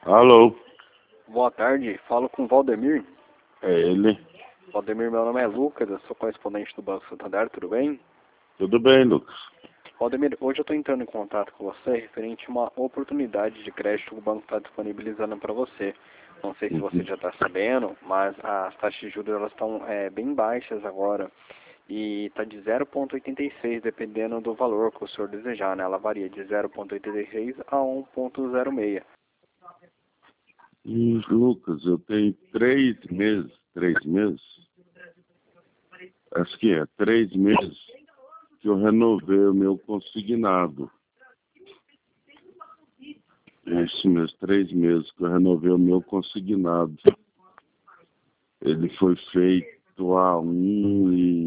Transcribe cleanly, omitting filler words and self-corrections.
Alô, Boa tarde, falo com o Valdemir. é ele. Valdemir, meu nome é Lucas, eu sou correspondente do Banco Santander, tudo bem? Tudo bem, Lucas? Valdemir, hoje eu estou entrando em contato com você referente a uma oportunidade de crédito que o banco está disponibilizando para você. Não sei se você já está sabendo, mas as taxas de juros elas estão bem baixas agora e está de 0,86 dependendo do valor que o senhor desejar, né? Ela varia de 0,86 a 1,06. Lucas, eu tenho 3 meses, acho que é 3 meses que eu renovei o meu consignado. Isso mesmo, 3 meses que eu renovei o meu consignado. Ele foi feito a 1